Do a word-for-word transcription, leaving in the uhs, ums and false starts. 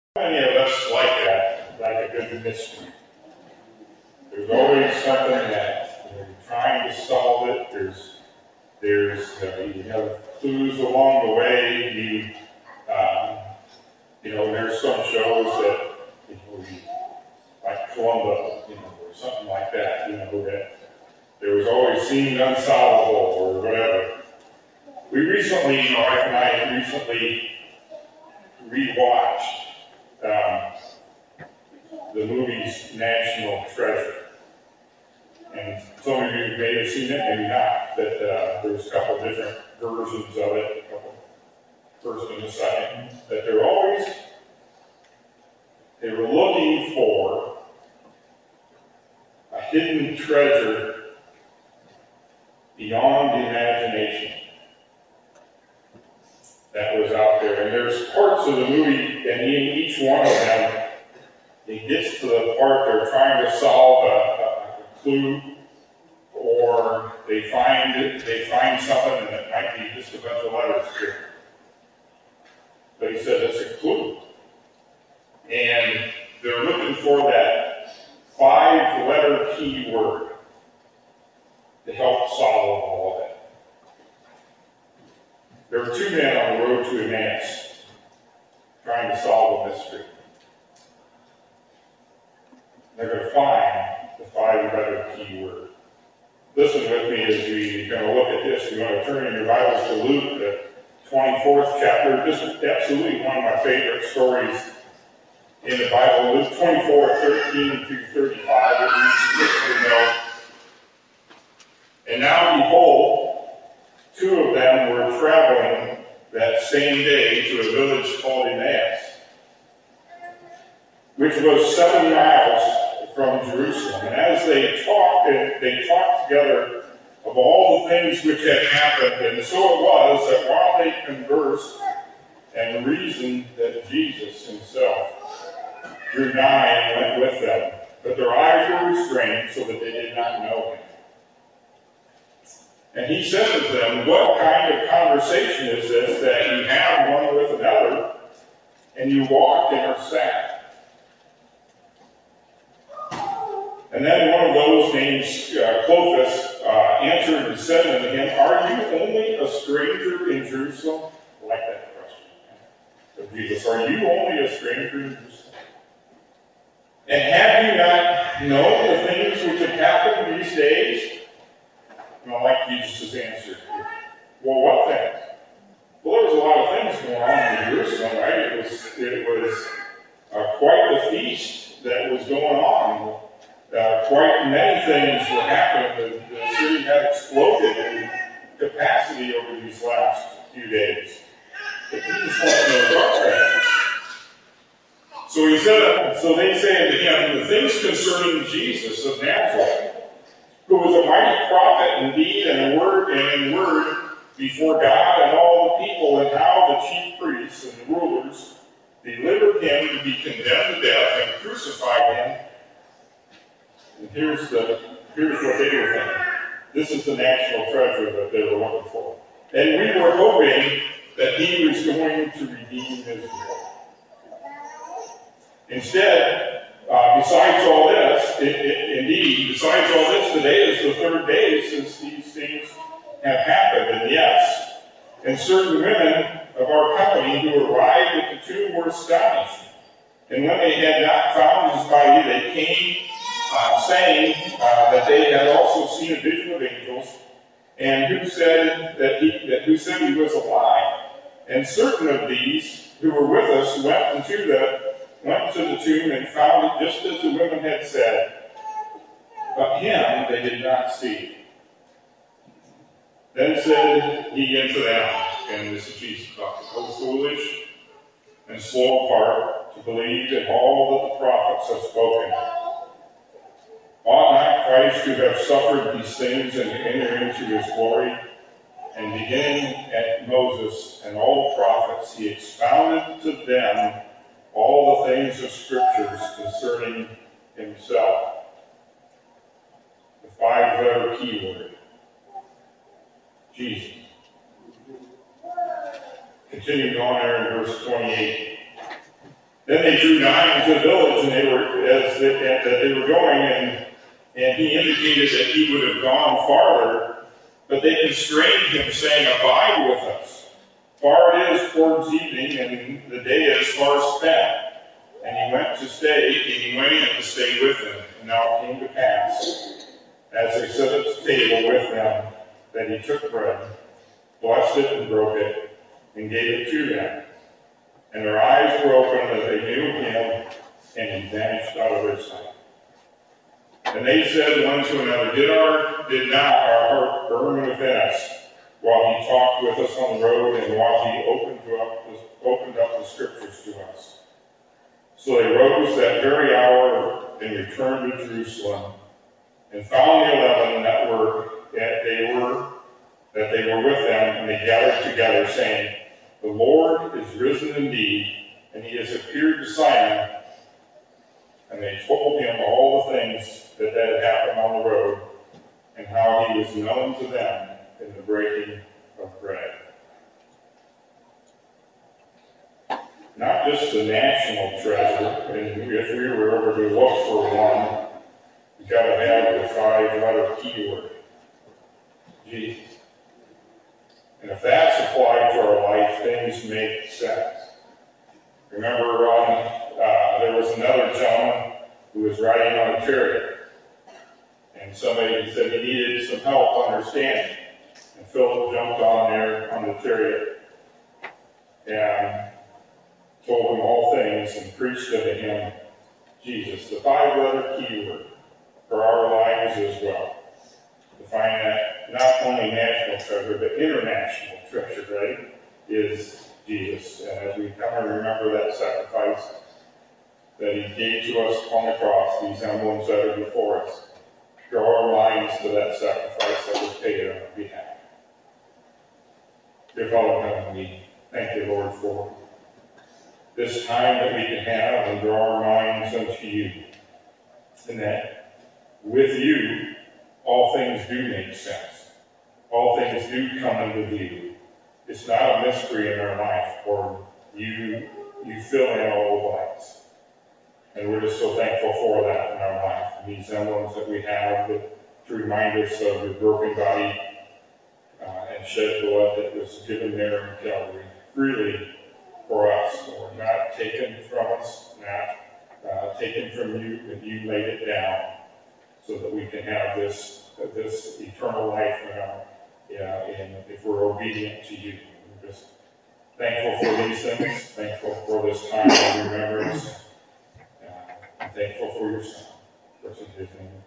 Many of us like that, like a good mystery. There's always something that you're trying to solve it. There's, there's, uh, you have clues along the way. You, um, you know, there's some shows that, you know, like Columbo, you know, or something like that. You know, that there was always seemed unsolvable or whatever. We recently, my wife and I recently rewatched Um, the movie's National Treasure. And some of you may have seen it, maybe not, but uh, there's a couple different versions of it, a couple, first and the second, that they're always, they were looking for a hidden treasure beyond the imagination that was out there. And there's parts of the movie, and in each one of them, it gets to the part they're trying to solve a, a, a clue, or they find it, they find something, and it might be just a bunch of letters here. But he said it's a clue. And they're looking for that five-letter keyword to help solve all of it. There were two men on the road to Emmaus trying to solve a mystery. They're going to find the five-letter keyword. Listen with me as we are going to look at this. You want to turn in your Bibles to Luke, the twenty-fourth chapter. This is absolutely one of my favorite stories in the Bible. Luke twenty-four, thirteen through thirty-five. It reads this, you know. And now behold, two of them were traveling that same day to a village called Emmaus, which was seven miles from Jerusalem. And as they talked, they talked together of all the things which had happened. And so it was that while they conversed and reasoned, that Jesus himself drew nigh and went with them. But their eyes were restrained so that they did not know him. And he said to them, what kind of conversation is this that you have one with another, and you walk and are sad? And then one of those named uh, Clopas uh, answered and said unto him, are you only a stranger in Jerusalem? I like that question of Jesus. Are you only a stranger in Jerusalem? And have you not known the things which have happened these days? And I like Jesus' answer. Well, what things? Well, there was a lot of things going on in Jerusalem, right? It was, it was uh, quite the feast that was going on. Uh, quite many things were happening. The, the city had exploded in capacity over these last few days. But Jesus wanted to know what things. So he said, so they say unto him, the things concerning Jesus of Nazareth, who was a mighty prophet in deed and in word and in word before God and all the people, and how the chief priests and the rulers delivered him to be condemned to death and crucified him. And here's the here's what they were thinking. This is the national treasure that they were looking for. And we were hoping that he was going to redeem Israel. Instead, Uh, besides all this, it, it, indeed, besides all this, today is the third day since these things have happened. And yes, and certain women of our company who arrived at the tomb were astonished. And when they had not found his body, they came uh, saying uh, that they had also seen a vision of angels, and who said that he that who said he was alive. And certain of these who were with us went into the went to the tomb and found it just as the women had said, but him they did not see. Then said he unto them, and this is Jesus talking, O foolish and slow of heart to believe in all that the prophets have spoken. Ought not Christ to have suffered these things and to enter into his glory? And beginning at Moses and all the prophets, he expounded to them all the things of Scriptures concerning himself. The five-letter keyword, Jesus. Continuing on there in verse twenty-eight. Then they drew nigh into the village, and they were as they, as they were going, and and he indicated that he would have gone farther, but they constrained him, saying, "Abide with us. For it is towards evening, and the day is far spent." And he went to stay, and he went in to stay with them. And now it came to pass, as they sat at the table with them, that he took bread, blessed it, and broke it, and gave it to them. And their eyes were opened as they knew him, and he vanished out of their sight. And they said one to another, Did our did not our heart burn within us while he talked with us on the road, and while he opened up the, opened up the scriptures to us? So they rose that very hour and returned to Jerusalem, and found the eleven that were that they were that they were with them, and they gathered together, saying, The Lord is risen indeed, and he has appeared to Simon. And they told him all the things that had happened on the road, and how he was known to them in the breaking of bread. Not just a national treasure, and if we were ever to look for one, we've got to have the five-letter keyword, Jesus. And if that's applied to our life, things make sense. Remember, on, uh, there was another gentleman who was riding on a chariot, and somebody said he needed some help understanding. And Philip jumped on there on the chariot and told him all things and preached unto him Jesus, the five-letter keyword for our lives as well. To find that not only national treasure, but international treasure, right, is Jesus. And as we come and remember that sacrifice that he gave to us on the cross, these emblems that are before us, draw our minds to that sacrifice that was paid on our behalf. Dear Father in heaven, we thank you, Lord, for this time that we can have and draw our minds unto you. And that with you, all things do make sense. All things do come into view. It's not a mystery in our life, for you, you fill in all the blanks. And we're just so thankful for that in our life. And these emblems that we have that, to remind us of your broken body uh, and shed blood that was given there in Calvary, freely for us, Lord, not taken from us, not uh, taken from you, but you laid it down so that we can have this uh, this eternal life now, yeah, and if we're obedient to you. We're just thankful for these things, thankful for this time of remembrance, uh, and thankful for your Son. For his name.